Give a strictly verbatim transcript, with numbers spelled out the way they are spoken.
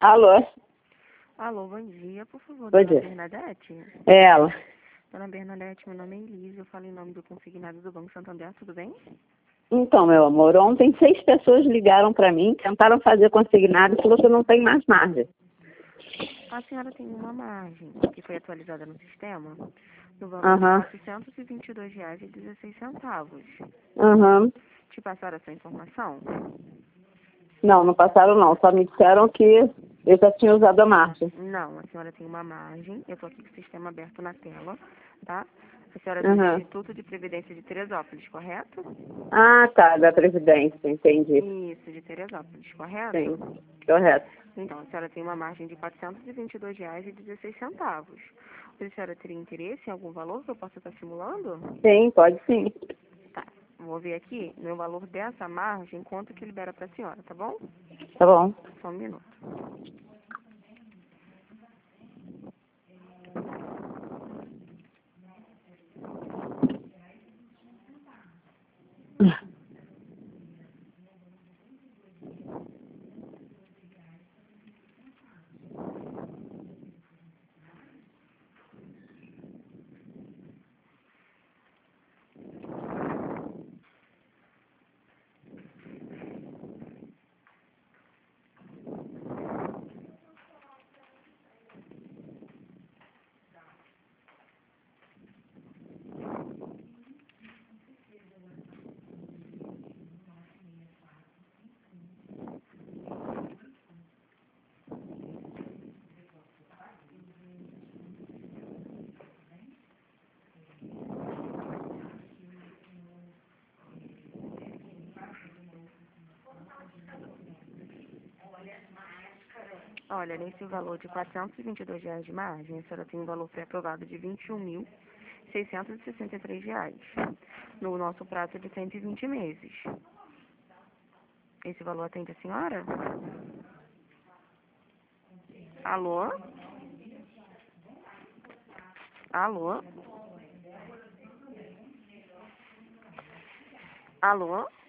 Alô? Alô, bom dia, por favor, Bom dona dia. Bernadette? É ela. Dona Bernadette, meu nome é Elise, eu falo em nome do consignado do Banco Santander, tudo bem? Então, meu amor, ontem seis pessoas ligaram para mim, tentaram fazer consignado e falou que eu não tenho mais margem. A senhora tem uma margem que foi atualizada no sistema, no valor Aham. de quatrocentos e vinte e dois reais e dezesseis centavos. Aham. Te passaram essa informação? Não, não passaram não. Só me disseram que eu já tinha usado a margem. Não, a senhora tem uma margem, eu estou aqui com o sistema aberto na tela, tá? A senhora é do Aham. Instituto de Previdência de Teresópolis, correto? Ah, tá, da Previdência, entendi. Isso, de Teresópolis, correto? Sim, correto. Então, a senhora tem uma margem de quatrocentos e vinte e dois reais e dezesseis centavos. A senhora teria interesse em algum valor que eu possa estar simulando? Sim, pode sim. Tá, vou ver aqui no valor dessa margem, quanto que libera para a senhora, tá bom? Tá bom. Só um minuto. Olha, nesse valor de quatrocentos e vinte e dois reais de margem, a senhora tem um valor pré-aprovado de vinte e um mil seiscentos e sessenta e três reais, no nosso prazo de cento e vinte meses. Esse valor atende a senhora? Alô? Alô? Alô?